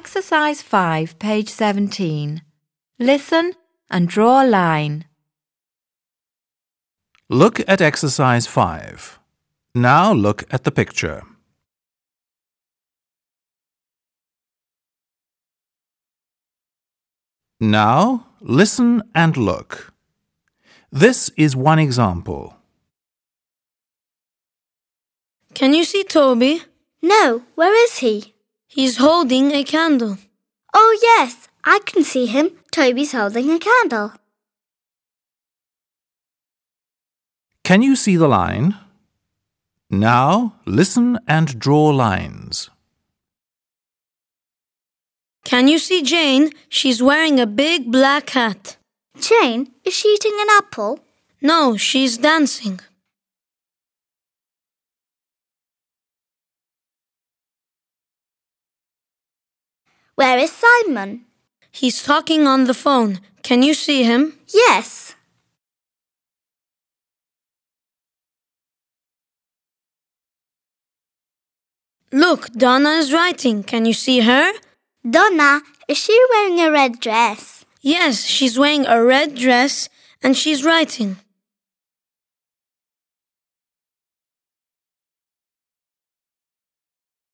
Exercise 5, page 17. Listen and draw a line. Look at exercise 5. Now look at the picture. Now listen and look. This is one example. Can you see Toby? No, where is he? He's holding a candle. Oh yes, I can see him. Toby's holding a candle. Can you see the line? Now listen and draw lines. Can you see Jane? She's wearing a big black hat. Jane, is she eating an apple? No, she's dancing. Where is Simon? He's talking on the phone. Can you see him? Yes. Look, Donna is writing. Can you see her? Donna, is she wearing a red dress? Yes, she's wearing a red dress and she's writing.